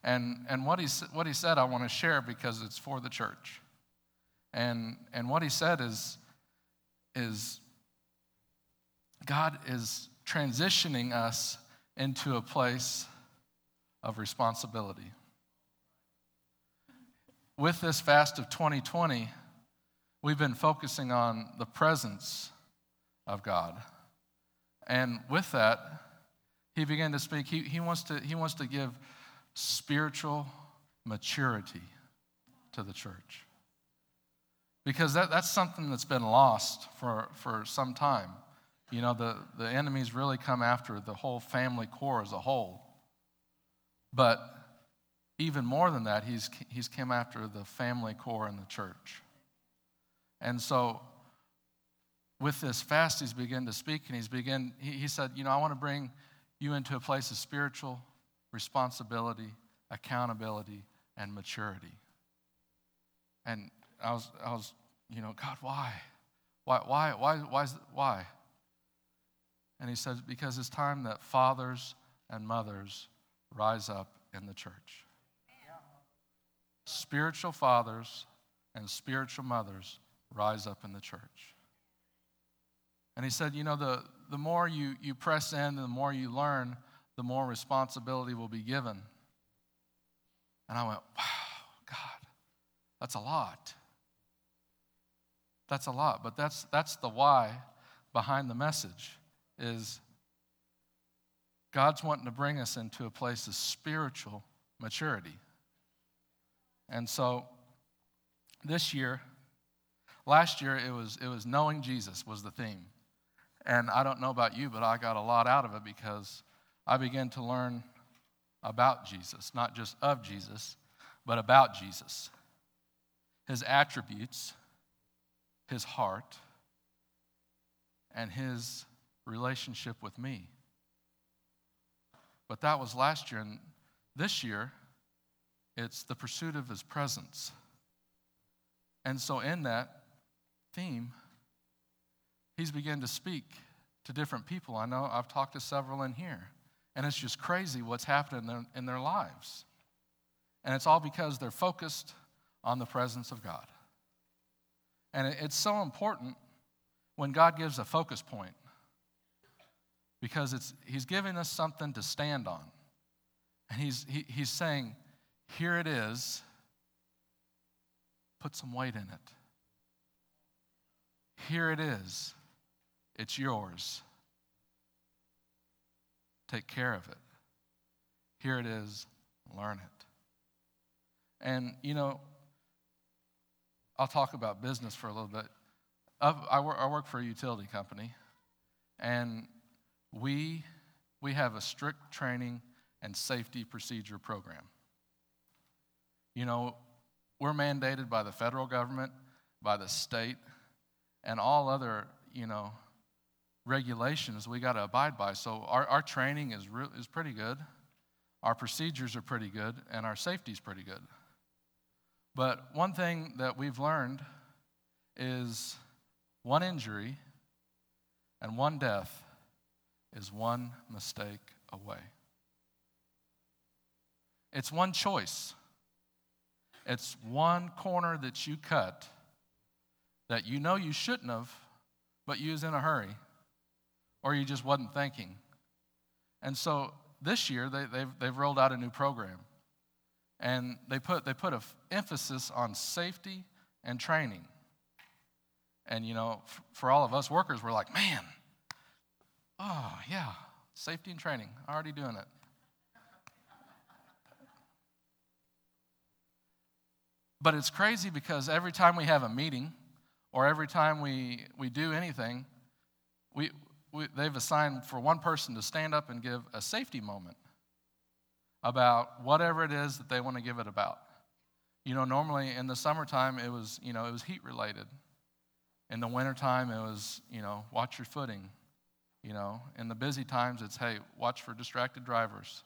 And what he said I want to share because it's for the church. And what he said is God is transitioning us into a place of responsibility. With this fast of 2020, we've been focusing on the presence of God. And with that, he began to speak. He wants to give spiritual maturity to the church. Because that's something that's been lost for some time. You know, the enemy's really come after the whole family core as a whole. But even more than that, he's come after the family core in the church. And so with this fast, he's begun to speak, and he said, you know, I want to bring you into a place of spiritual responsibility, accountability, and maturity. And I was, you know, God, why? Why? And he said, because it's time that fathers and mothers rise up in the church. Spiritual fathers and spiritual mothers rise up in the church. And he said, you know, the more you press in, the more you learn, the more responsibility will be given. And I went, wow, God, that's a lot. That's a lot. But that's the why behind the message is God's wanting to bring us into a place of spiritual maturity. And so last year it was knowing Jesus was the theme. And I don't know about you, but I got a lot out of it because I began to learn about Jesus, not just of Jesus, but about Jesus. His attributes, his heart, and his relationship with me. But that was last year, and this year, it's the pursuit of his presence. And so in that theme, he's begun to speak to different people. I know I've talked to several in here, and it's just crazy what's happening in their lives. And it's all because they're focused on the presence of God. And it's so important when God gives a focus point because he's giving us something to stand on. And he's saying, here it is, put some weight in it. Here it is, it's yours. Take care of it. Here it is, learn it. And, you know, I'll talk about business for a little bit. I work for a utility company, and we have a strict training and safety procedure program. You know, we're mandated by the federal government, by the state, and all other, you know, regulations we got to abide by. So our training is pretty good. Our procedures are pretty good, and our safety is pretty good. But one thing that we've learned is one injury and one death is one mistake away. It's one choice. It's one corner that you cut that you know you shouldn't have, but you was in a hurry, or you just wasn't thinking. And so this year they've rolled out a new program, and they put an emphasis on safety and training. And you know, for all of us workers, we're like, man, oh yeah, safety and training, already doing it. But it's crazy because every time we have a meeting or every time we do anything, they've assigned for one person to stand up and give a safety moment about whatever it is that they want to give it about. You know, normally in the summertime it was heat related. In the wintertime it was, you know, watch your footing. You know, in the busy times it's, hey, watch for distracted drivers.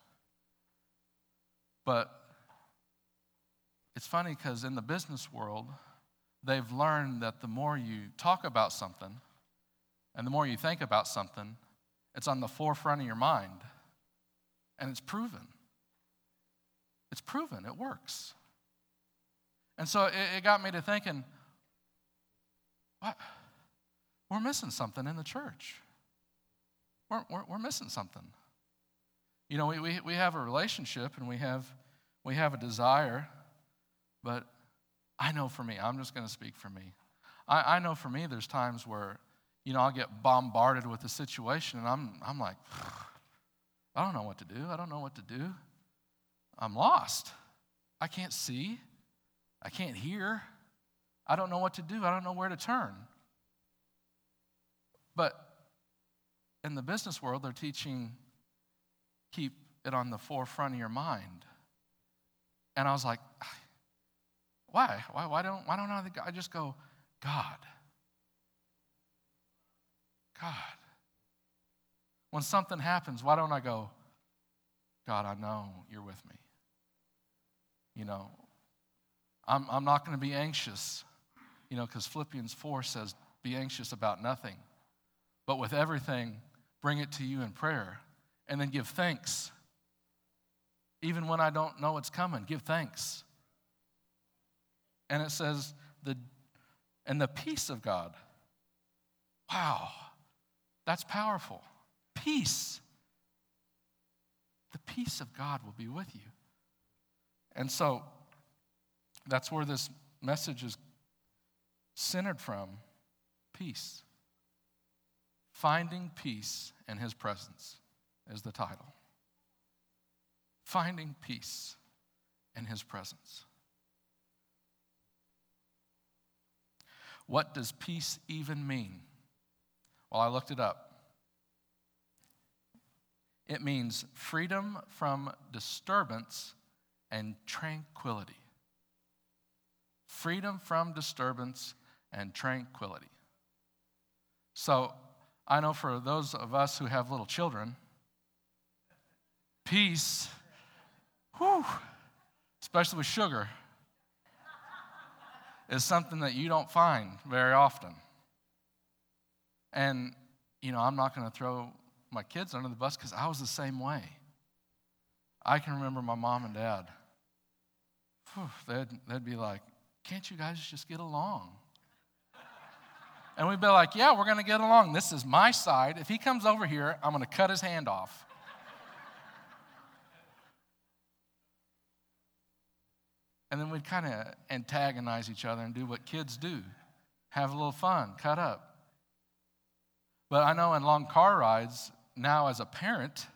But it's funny because in the business world, they've learned that the more you talk about something and the more you think about something, it's on the forefront of your mind. And it's proven. It's proven. It works. And so it got me to thinking, what? We're missing something in the church. We're missing something. You know, we have a relationship and we have a desire, but I know for me, I'm just going to speak for me. I know for me there's times where, you know, I'll get bombarded with a situation and I'm like, I don't know what to do. I don't know what to do. I'm lost. I can't see. I can't hear. I don't know what to do. I don't know where to turn. But in the business world, they're teaching keep it on the forefront of your mind. And I was like, why? Why don't I just go, God? God. When something happens, why don't I go, God, I know you're with me. You know, I'm not going to be anxious, you know, because Philippians 4 says, be anxious about nothing, but with everything, bring it to you in prayer, and then give thanks. Even when I don't know it's coming, give thanks. And it says, the peace of God. Wow, that's powerful. Peace. The peace of God will be with you. And so, that's where this message is centered from. Peace. Finding peace in His presence is the title. Finding peace in His presence. What does peace even mean? Well, I looked it up. It means freedom from disturbance and tranquility. Freedom from disturbance and tranquility. So, I know for those of us who have little children, peace, especially with sugar, is something that you don't find very often. And, you know, I'm not going to throw my kids under the bus because I was the same way. I can remember my mom and dad. They'd be like, can't you guys just get along? And we'd be like, yeah, we're going to get along. This is my side. If he comes over here, I'm going to cut his hand off. And then we'd kind of antagonize each other and do what kids do. Have a little fun, cut up. But I know in long car rides, now as a parent,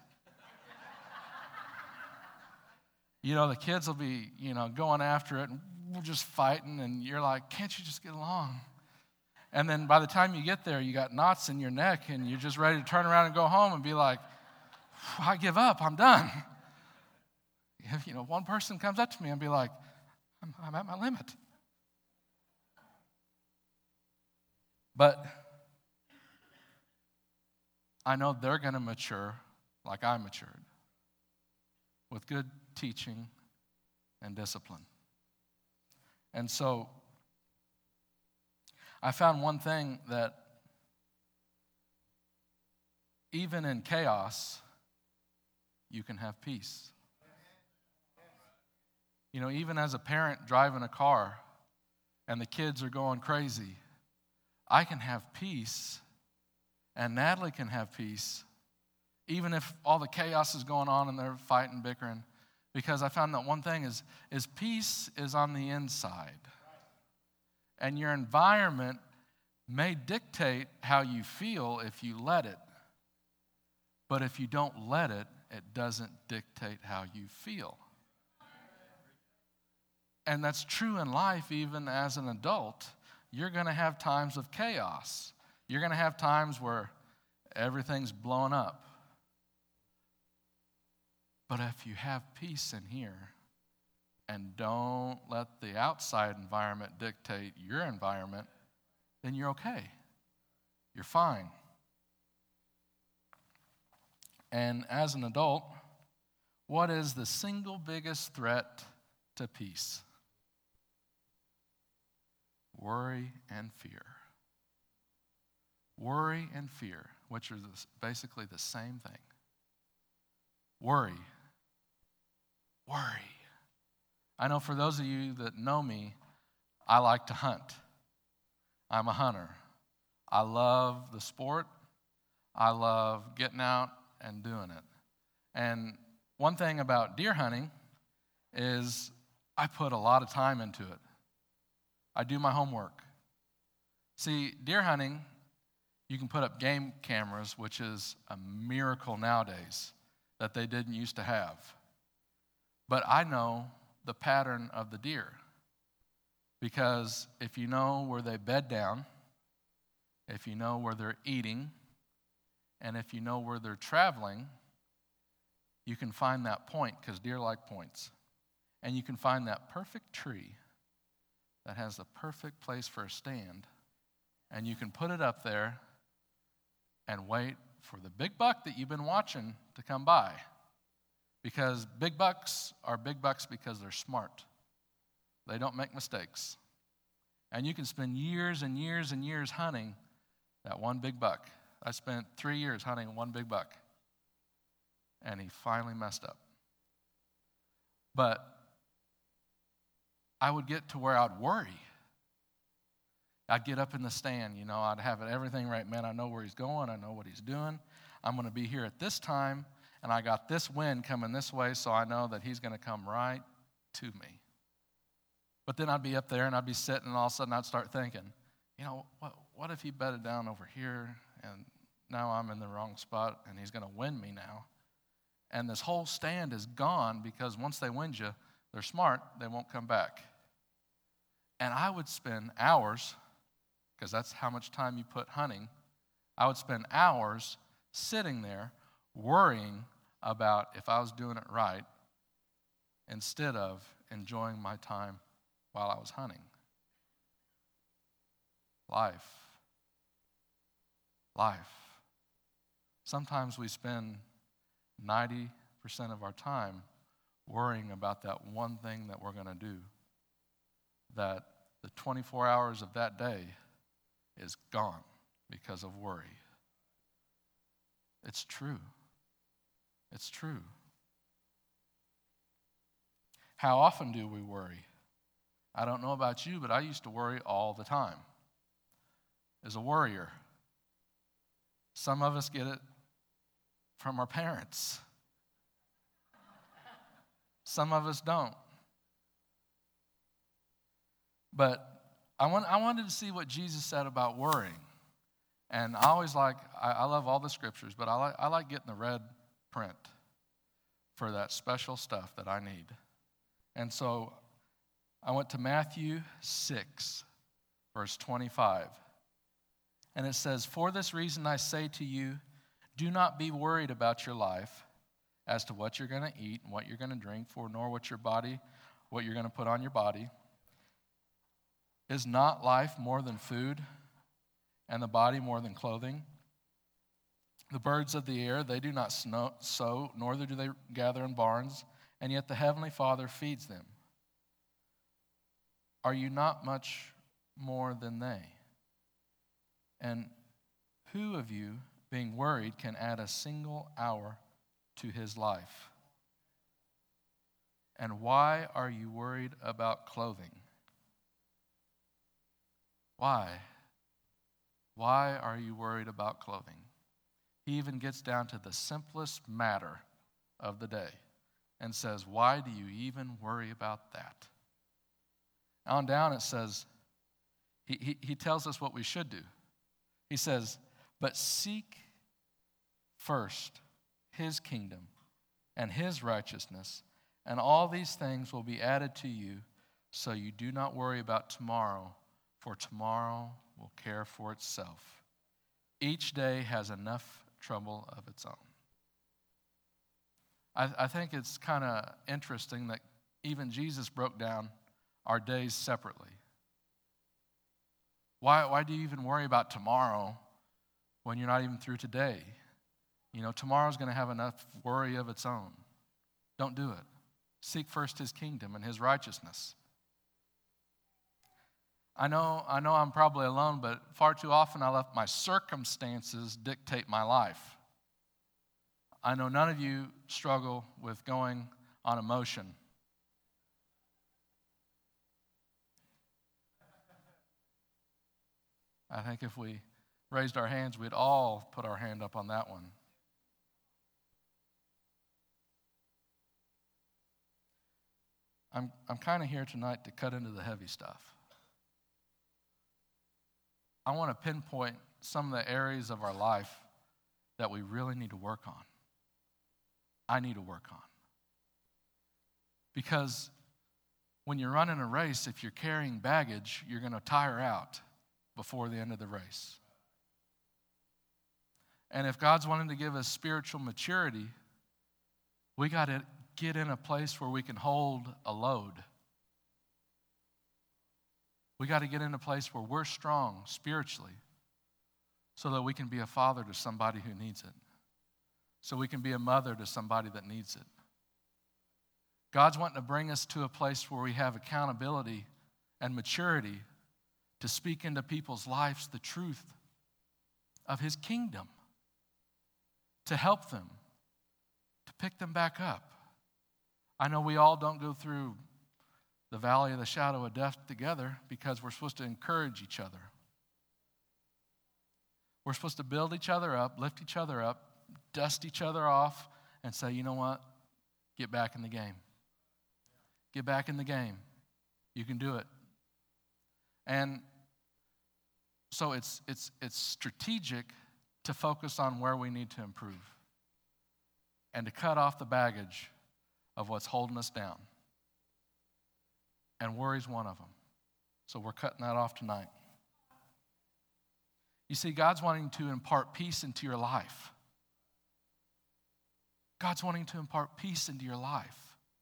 you know, the kids will be, you know, going after it and we're just fighting and you're like, can't you just get along? And then by the time you get there, you got knots in your neck and you're just ready to turn around and go home and be like, I give up, I'm done. If, you know, one person comes up to me and be like, I'm at my limit. But I know they're going to mature like I matured, with good teaching and discipline. And so I found one thing, that even in chaos, you can have peace. You know, even as a parent driving a car and the kids are going crazy, I can have peace, and Natalie can have peace, even if all the chaos is going on and they're fighting, bickering, because I found that one thing is peace is on the inside. And your environment may dictate how you feel if you let it. But if you don't let it, it doesn't dictate how you feel. And that's true in life. Even as an adult, you're going to have times of chaos. You're going to have times where everything's blowing up. But if you have peace in here and don't let the outside environment dictate your environment, then you're okay. You're fine. And as an adult, what is the single biggest threat to peace? Worry and fear. Worry and fear, which are basically the same thing. Worry. I know for those of you that know me, I like to hunt. I'm a hunter. I love the sport. I love getting out and doing it. And one thing about deer hunting is I put a lot of time into it. I do my homework. See, deer hunting, you can put up game cameras, which is a miracle nowadays that they didn't used to have. But I know the pattern of the deer because if you know where they bed down, if you know where they're eating, and if you know where they're traveling, you can find that point because deer like points. And you can find that perfect tree that has the perfect place for a stand, and you can put it up there and wait for the big buck that you've been watching to come by. Because big bucks are big bucks because they're smart. They don't make mistakes. And you can spend years and years and years hunting that one big buck. I spent 3 years hunting one big buck, and he finally messed up. But I would get to where I'd worry. I'd get up in the stand, I'd have everything right. Man, I know where he's going. I know what he's doing. I'm going to be here at this time, and I got this wind coming this way, so I know that he's going to come right to me. But then I'd be up there, and I'd be sitting, and all of a sudden I'd start thinking, what if he bedded down over here, and now I'm in the wrong spot, and he's going to wind me now? And this whole stand is gone because once they wind you, they're smart, they won't come back. And I would spend hours, because that's how much time you put hunting, I would spend hours sitting there worrying about if I was doing it right instead of enjoying my time while I was hunting. Life. Sometimes we spend 90% of our time worrying about that one thing that we're going to do, that the 24 hours of that day is gone because of worry. It's true. It's true. How often do we worry? I don't know about you, but I used to worry all the time. As a worrier. Some of us get it from our parents. Some of us don't. But I wanted to see what Jesus said about worrying. And I always I love all the scriptures, but I like getting the red print for that special stuff that I need. And so I went to Matthew 6, verse 25. And it says, "For this reason I say to you, do not be worried about your life as to what you're going to eat and what you're going to drink, for nor what you're going to put on your body. Is not life more than food, and the body more than clothing? The birds of the air, they do not sow, nor do they gather in barns, and yet the Heavenly Father feeds them. Are you not much more than they? And who of you, being worried, can add a single hour to his life? And why are you worried about clothing?" Why? Why are you worried about clothing? He even gets down to the simplest matter of the day and says, why do you even worry about that? On down it says, he tells us what we should do. He says, but seek first his kingdom and his righteousness, and all these things will be added to you, so you do not worry about tomorrow, for tomorrow will care for itself. Each day has enough trouble of its own. I think it's kind of interesting that even Jesus broke down our days separately. Why do you even worry about tomorrow when you're not even through today? Tomorrow's going to have enough worry of its own. Don't do it. Seek first his kingdom and his righteousness. I know I'm probably alone, but far too often I let my circumstances dictate my life. I know none of you struggle with going on emotion. I think if we raised our hands, we'd all put our hand up on that one. I'm kind of here tonight to cut into the heavy stuff. I want to pinpoint some of the areas of our life that we really need to work on. I need to work on. Because when you're running a race, if you're carrying baggage, you're going to tire out before the end of the race. And if God's wanting to give us spiritual maturity, we got to get in a place where we can hold a load. We got to get in a place where we're strong spiritually so that we can be a father to somebody who needs it. So we can be a mother to somebody that needs it. God's wanting to bring us to a place where we have accountability and maturity to speak into people's lives the truth of His kingdom, to help them, to pick them back up. I know we all don't go through the valley of the shadow of death together because we're supposed to encourage each other. We're supposed to build each other up, lift each other up, dust each other off, and say, you know what? Get back in the game. Get back in the game. You can do it. And so it's strategic to focus on where we need to improve and to cut off the baggage of what's holding us down. And worry's one of them. So we're cutting that off tonight. You see, God's wanting to impart peace into your life. God's wanting to impart peace into your life.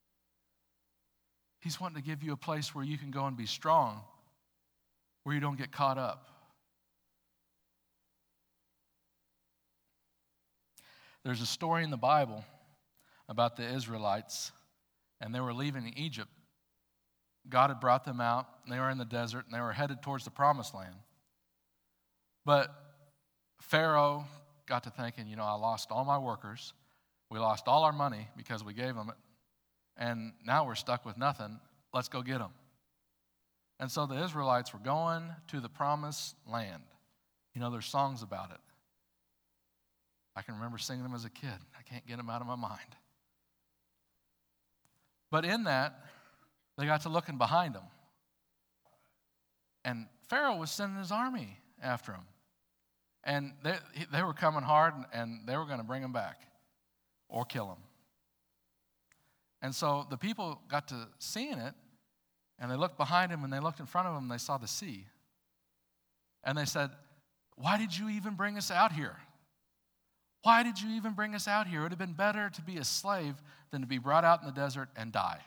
He's wanting to give you a place where you can go and be strong, where you don't get caught up. There's a story in the Bible about the Israelites, and they were leaving Egypt. God had brought them out, and they were in the desert, and they were headed towards the promised land. But Pharaoh got to thinking, I lost all my workers. We lost all our money because we gave them it. And now we're stuck with nothing. Let's go get them. And so the Israelites were going to the promised land. There's songs about it. I can remember singing them as a kid. I can't get them out of my mind. But in that, they got to looking behind them. And Pharaoh was sending his army after them. And they were coming hard, and they were going to bring them back or kill them. And so the people got to seeing it, and they looked behind him, and they looked in front of them, and they saw the sea. And they said, why did you even bring us out here? Why did you even bring us out here? It would have been better to be a slave than to be brought out in the desert and die.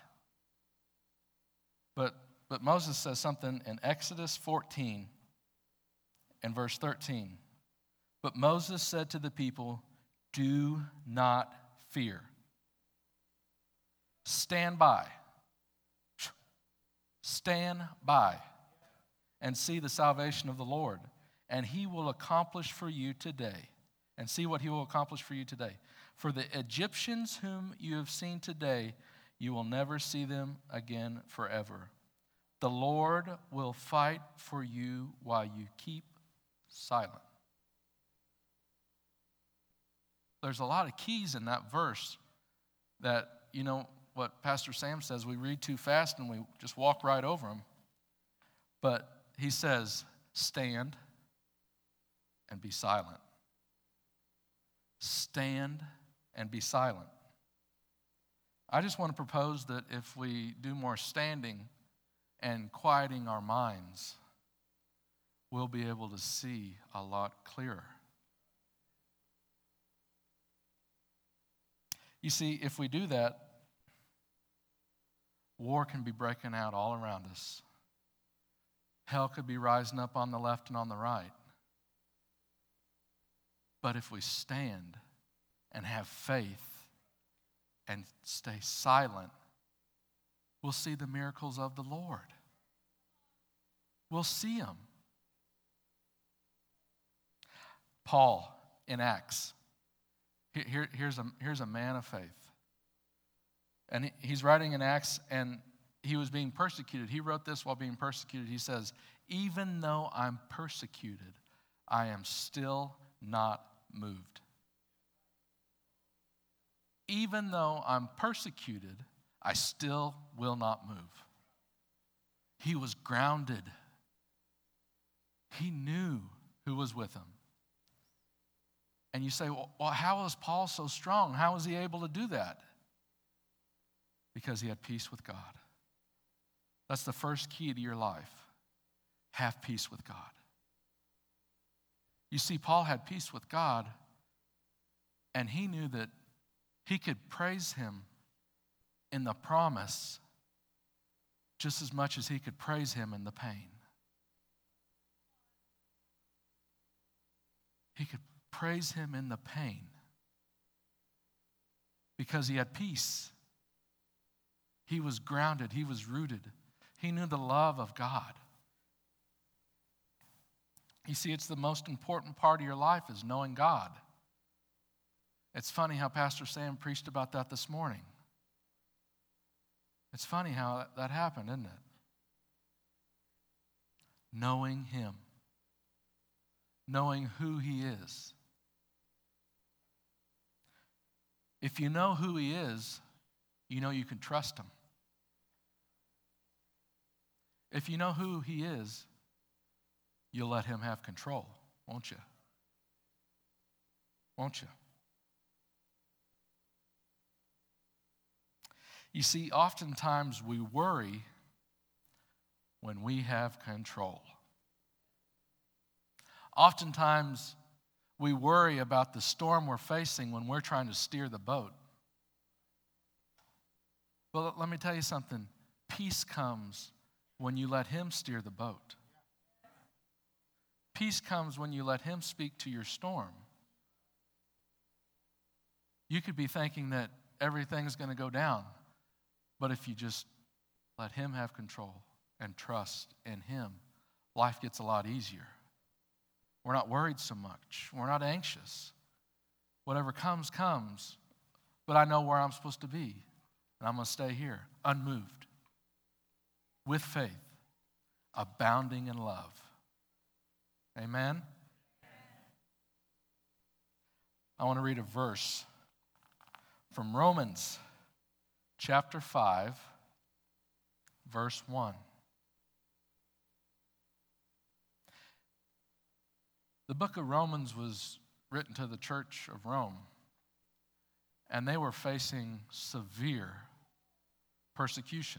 But Moses says something in Exodus 14 and verse 13. But Moses said to the people, do not fear. Stand by. Stand by and see the salvation of the Lord. And He will accomplish for you today. And see what He will accomplish for you today. For the Egyptians whom you have seen today, you will never see them again forever. The Lord will fight for you while you keep silent. There's a lot of keys in that verse that, what Pastor Sam says, we read too fast and we just walk right over them. But he says, stand and be silent. Stand and be silent. I just want to propose that if we do more standing and quieting our minds, we'll be able to see a lot clearer. You see, if we do that, war can be breaking out all around us. Hell could be rising up on the left and on the right. But if we stand and have faith and stay silent, we'll see the miracles of the Lord. We'll see them. Paul in Acts. Here's a man of faith. And he's writing in Acts, and he was being persecuted. He wrote this while being persecuted. He says, even though I'm persecuted, I am still not moved. Even though I'm persecuted, I still will not move. He was grounded. He knew who was with him. And you say, well, how is Paul so strong? How was he able to do that? Because he had peace with God. That's the first key to your life. Have peace with God. You see, Paul had peace with God, and he knew that he could praise him in the promise just as much as he could praise him in the pain. He could praise him in the pain because he had peace. He was grounded. He was rooted. He knew the love of God. You see, it's the most important part of your life is knowing God. It's funny how Pastor Sam preached about that this morning. It's funny how that happened, isn't it? Knowing him. Knowing who he is. If you know who he is, you know you can trust him. If you know who he is, you'll let him have control, won't you? Won't you? You see, oftentimes we worry when we have control. Oftentimes we worry about the storm we're facing when we're trying to steer the boat. Well, let me tell you something. Peace comes when you let him steer the boat. Peace comes when you let him speak to your storm. You could be thinking that everything's going to go down, but if you just let him have control and trust in him, life gets a lot easier. We're not worried so much. We're not anxious. Whatever comes, comes. But I know where I'm supposed to be. And I'm going to stay here, unmoved, with faith, abounding in love. Amen? I want to read a verse from Romans chapter 5, verse 1. The book of Romans was written to the church of Rome, and they were facing severe persecution.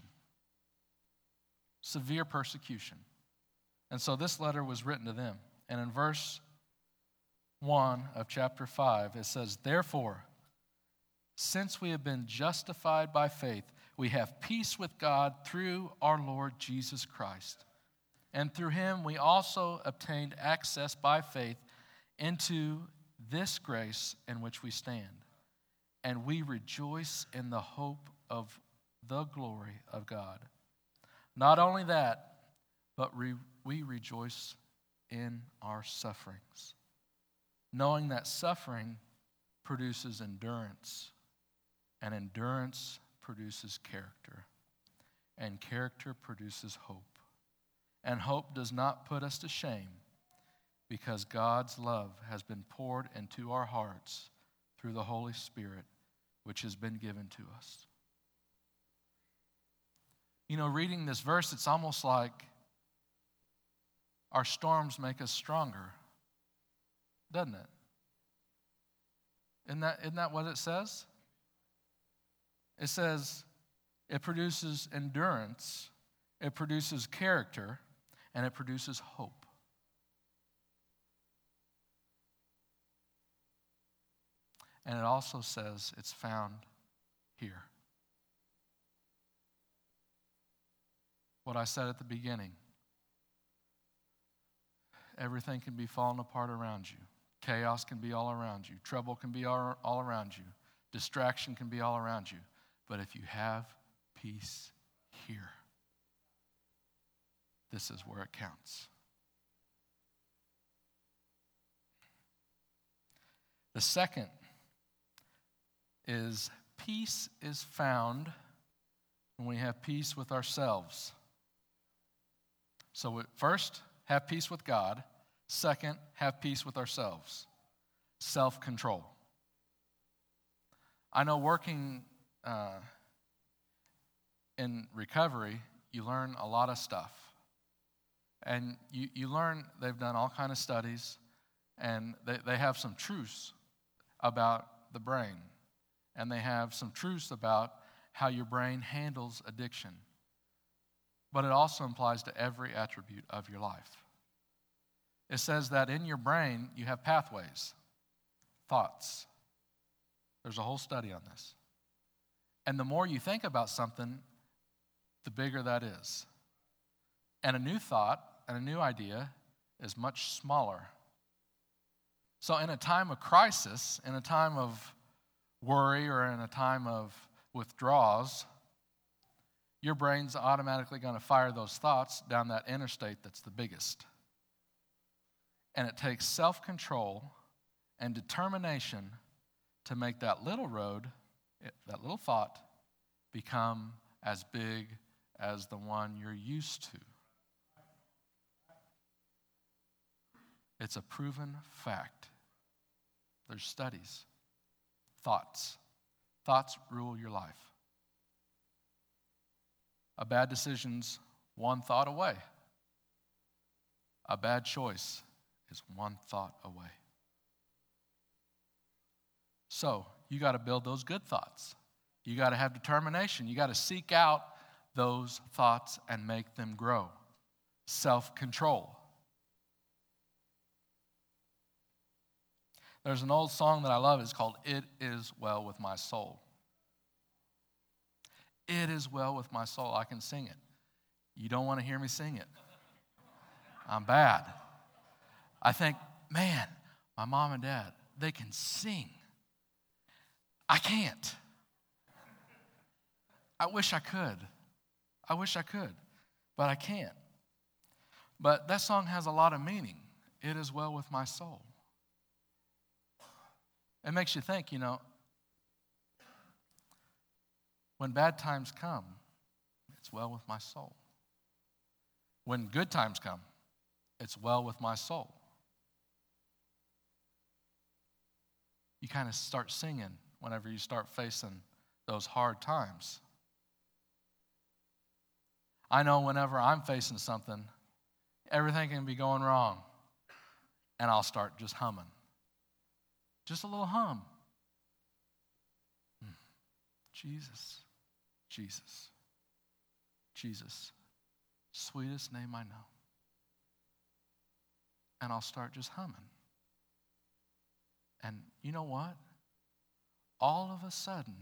Severe persecution. And so this letter was written to them. And in verse 1 of chapter 5, it says, "Therefore, since we have been justified by faith, we have peace with God through our Lord Jesus Christ. And through him we also obtained access by faith into this grace in which we stand. And we rejoice in the hope of the glory of God. Not only that, but we rejoice in our sufferings, knowing that suffering produces endurance, and endurance produces character, and character produces hope. And hope does not put us to shame, because God's love has been poured into our hearts through the Holy Spirit, which has been given to us." You know, reading this verse, it's almost like our storms make us stronger, doesn't it? Isn't that what it says? It says it produces endurance, it produces character, and it produces hope. And it also says it's found here. What I said at the beginning. Everything can be falling apart around you. Chaos can be all around you. Trouble can be all around you. Distraction can be all around you. But if you have peace here, this is where it counts. The second is peace is found when we have peace with ourselves. So first, have peace with God. Second, have peace with ourselves. Self-control. I know working in recovery, you learn a lot of stuff. And you learn, they've done all kind of studies, and they have some truths about the brain. And they have some truths about how your brain handles addiction. But it also applies to every attribute of your life. It says that in your brain, you have pathways, thoughts. There's a whole study on this. And the more you think about something, the bigger that is. And a new thought and a new idea is much smaller. So in a time of crisis, in a time of worry, or in a time of withdrawals, your brain's automatically going to fire those thoughts down that interstate that's the biggest. And it takes self-control and determination to make that little road, that little thought, become as big as the one you're used to. It's a proven fact. There's studies. Thoughts. Thoughts rule your life. A bad decision's one thought away. A bad choice is one thought away. So, you got to build those good thoughts. You got to have determination. You got to seek out those thoughts and make them grow. Self-control. There's an old song that I love. It's called "It Is Well With My Soul." It is well with my soul. I can sing it. You don't want to hear me sing it. I'm bad. I think, man, my mom and dad, they can sing. I can't. I wish I could. But I can't. But that song has a lot of meaning. It is well with my soul. It makes you think, when bad times come, it's well with my soul. When good times come, it's well with my soul. You kind of start singing whenever you start facing those hard times. I know whenever I'm facing something, everything can be going wrong, and I'll start just humming. Just a little hum. Jesus, Jesus, Jesus, sweetest name I know. And I'll start just humming. And you know what? All of a sudden,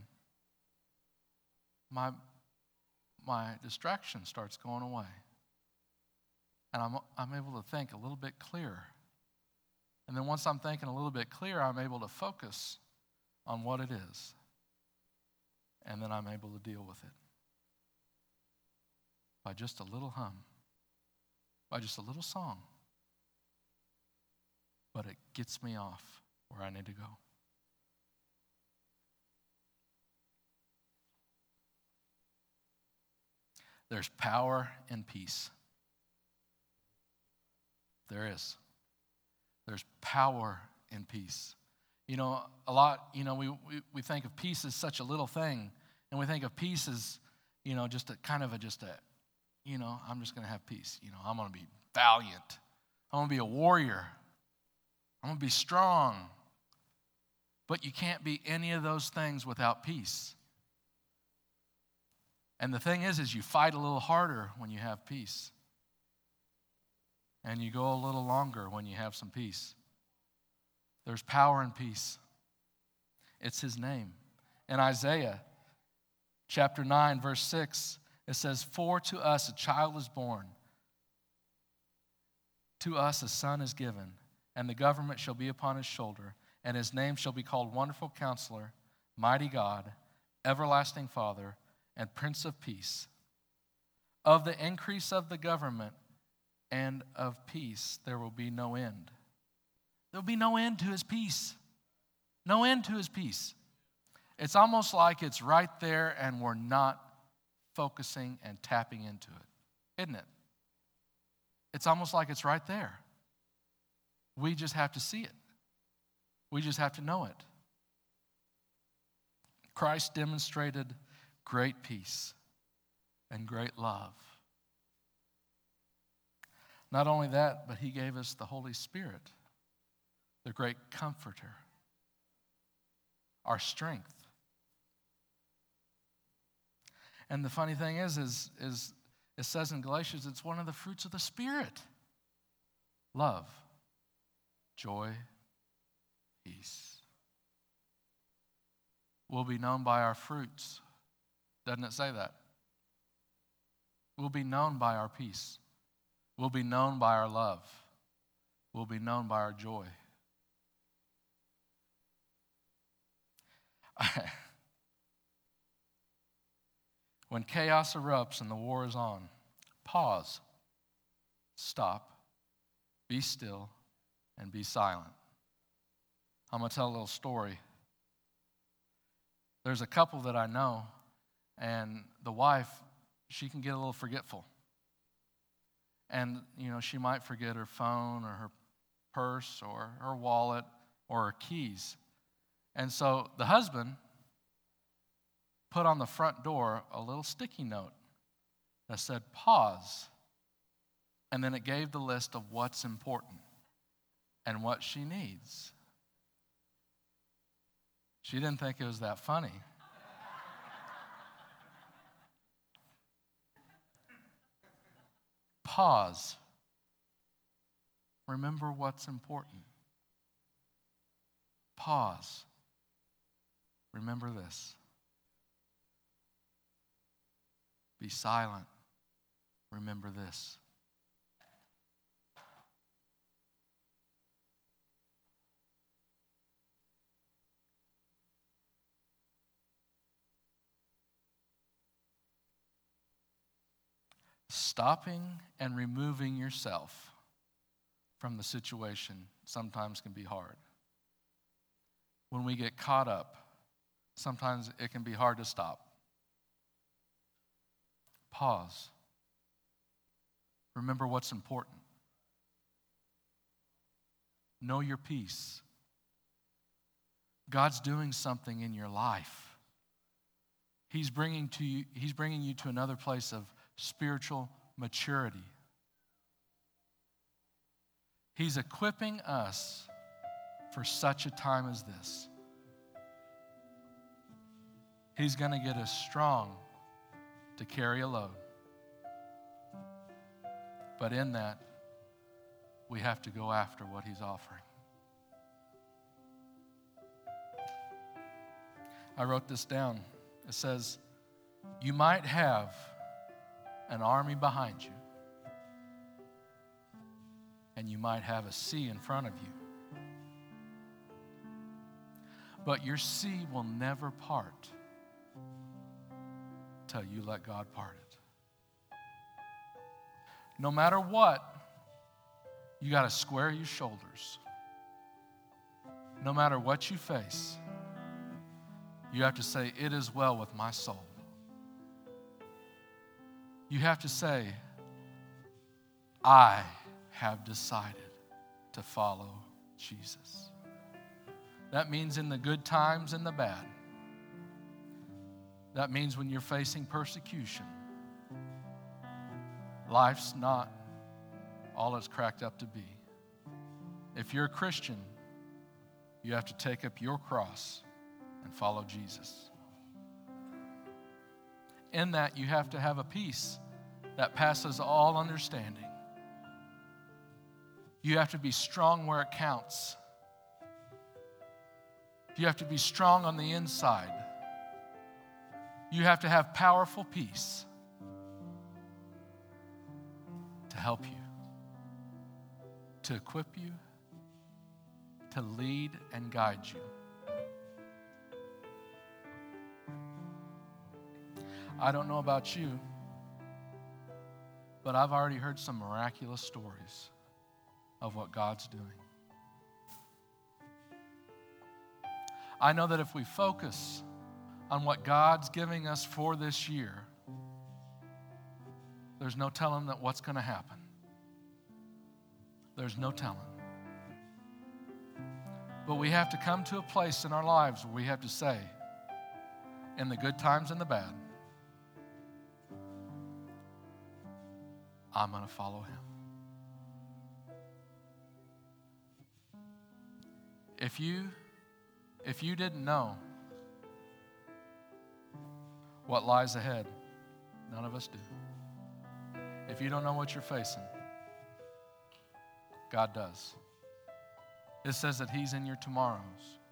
my distraction starts going away. And I'm able to think a little bit clearer. And then once I'm thinking a little bit clearer, I'm able to focus on what it is. And then I'm able to deal with it. By just a little hum. By just a little song. But it gets me off where I need to go. There's power in peace. There is. There's power in peace. A lot, we think of peace as such a little thing, and we think of peace as, just a kind of I'm just going to have peace. I'm going to be valiant. I'm going to be a warrior. I'm going to be strong. But you can't be any of those things without peace. And the thing is you fight a little harder when you have peace. And you go a little longer when you have some peace. There's power in peace. It's his name. In Isaiah chapter 9, verse 6, it says, "For to us a child is born, to us a son is given, and the government shall be upon his shoulder, and his name shall be called Wonderful Counselor, Mighty God, Everlasting Father, and Prince of Peace. Of the increase of the government and of peace there will be no end." There will be no end to his peace. No end to his peace. It's almost like it's right there and we're not focusing and tapping into it, isn't it? It's almost like it's right there. We just have to see it. We just have to know it. Christ demonstrated great peace and great love. Not only that, but he gave us the Holy Spirit, the great comforter, our strength. And the funny thing is it says in Galatians, it's one of the fruits of the Spirit. Love, joy, peace. We'll be known by our fruits. Doesn't it say that? We'll be known by our peace. We'll be known by our love. We'll be known by our joy. When chaos erupts and the war is on, pause, stop, be still, and be silent. I'm going to tell a little story. There's a couple that I know, and the wife, she can get a little forgetful. And, she might forget her phone or her purse or her wallet or her keys. And so the husband put on the front door a little sticky note that said, pause. And then it gave the list of what's important and what she needs. She didn't think it was that funny. Pause. Remember what's important. Pause. Remember this. Be silent. Remember this. Stopping and removing yourself from the situation sometimes can be hard. When we get caught up, sometimes it can be hard to stop. Pause. Remember what's important. Know your peace. God's doing something in your life. He's bringing you to another place of spiritual maturity. He's equipping us for such a time as this. He's going to get us strong to carry a load. But in that, we have to go after what he's offering. I wrote this down. It says, you might have an army behind you, and you might have a sea in front of you. But your sea will never part till you let God part it. No matter what, you got to square your shoulders. No matter what you face, you have to say, it is well with my soul. You have to say, I have decided to follow Jesus. That means in the good times and the bad. That means when you're facing persecution. Life's not all it's cracked up to be. If you're a Christian, you have to take up your cross and follow Jesus. In that, you have to have a peace that passes all understanding. You have to be strong where it counts. You have to be strong on the inside. You have to have powerful peace to help you, to equip you, to lead and guide you. I don't know about you, but I've already heard some miraculous stories of what God's doing. I know that if we focus on what God's giving us for this year, there's no telling that what's going to happen. There's no telling. But we have to come to a place in our lives where we have to say, in the good times and the bad, I'm going to follow him. If you didn't know what lies ahead, none of us do. If you don't know what you're facing, God does. It says that he's in your tomorrows.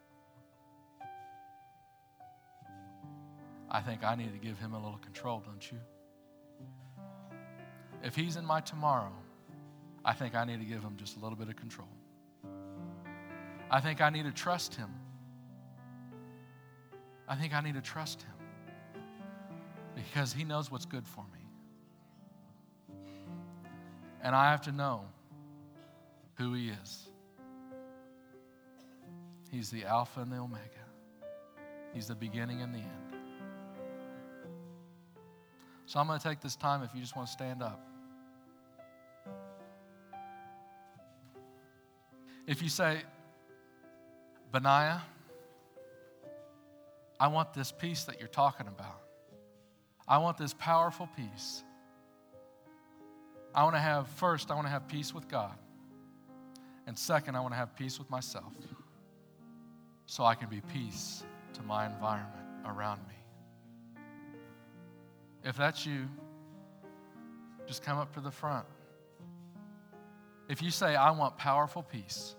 I think I need to give him a little control, don't you? If he's in my tomorrow, I think I need to give him just a little bit of control. I think I need to trust him. I think I need to trust him because he knows what's good for me. And I have to know who he is. He's the Alpha and the Omega. He's the beginning and the end. So I'm going to take this time if you just want to stand up. If you say, Benaiah, I want this peace that you're talking about. I want this powerful peace. I want to have peace with God. And second, I want to have peace with myself so I can be peace to my environment around me. If that's you, just come up to the front. If you say, I want powerful peace,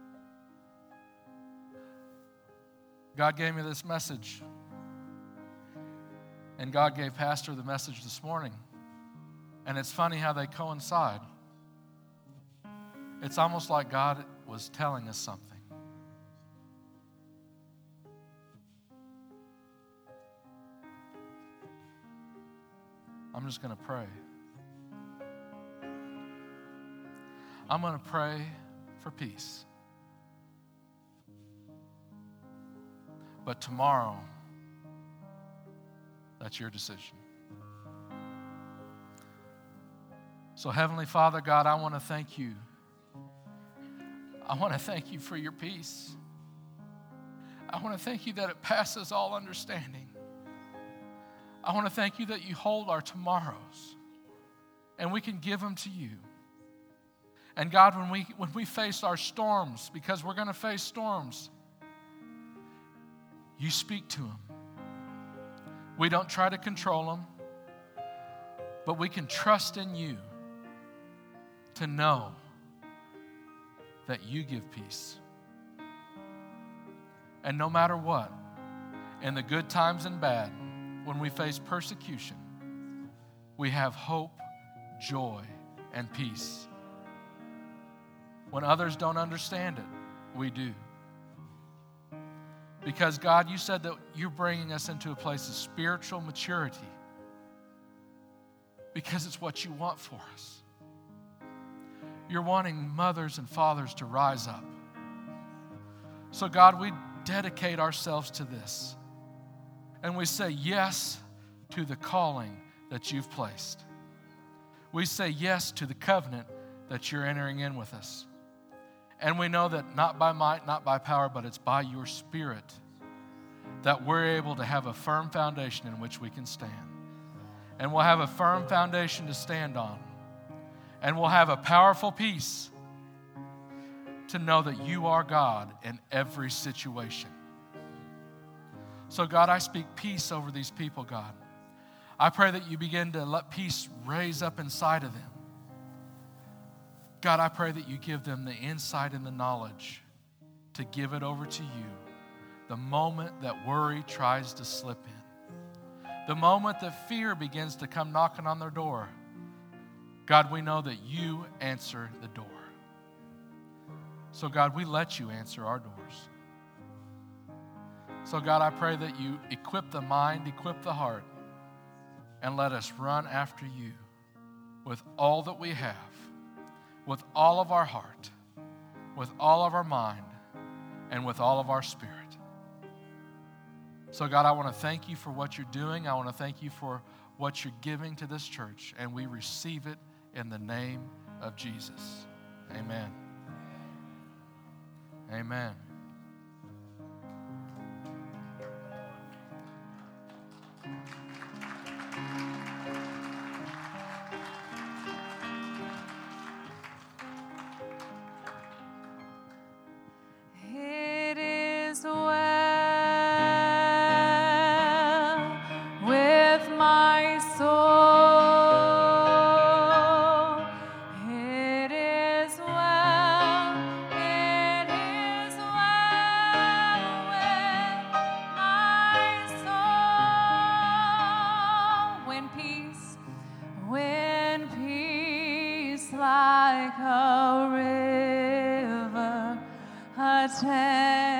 God gave me this message, and God gave Pastor the message this morning, and it's funny how they coincide. It's almost like God was telling us something. I'm just going to pray. I'm going to pray for peace. But tomorrow, that's your decision. So Heavenly Father, God, I want to thank you. I want to thank you for your peace. I want to thank you that it passes all understanding. I want to thank you that you hold our tomorrows and we can give them to you. And God, when we face our storms, because we're going to face storms, you speak to them. We don't try to control them, but we can trust in you to know that you give peace. And no matter what, in the good times and bad, when we face persecution, we have hope, joy, and peace. When others don't understand it, we do. Because God, you said that you're bringing us into a place of spiritual maturity because it's what you want for us. You're wanting mothers and fathers to rise up. So God, we dedicate ourselves to this. And we say yes to the calling that you've placed. We say yes to the covenant that you're entering in with us. And we know that not by might, not by power, but it's by your Spirit that we're able to have a firm foundation in which we can stand. And we'll have a firm foundation to stand on. And we'll have a powerful peace to know that you are God in every situation. So God, I speak peace over these people, God. I pray that you begin to let peace raise up inside of them. God, I pray that you give them the insight and the knowledge to give it over to you the moment that worry tries to slip in. The moment that fear begins to come knocking on their door. God, we know that you answer the door. So God, we let you answer our doors. So God, I pray that you equip the mind, equip the heart, and let us run after you with all that we have, with all of our heart, with all of our mind, and with all of our spirit. So God, I want to thank you for what you're doing. I want to thank you for what you're giving to this church, and we receive it in the name of Jesus. Amen. Amen. It is well with my soul. It is well. It is well with my soul. When peace like a river attends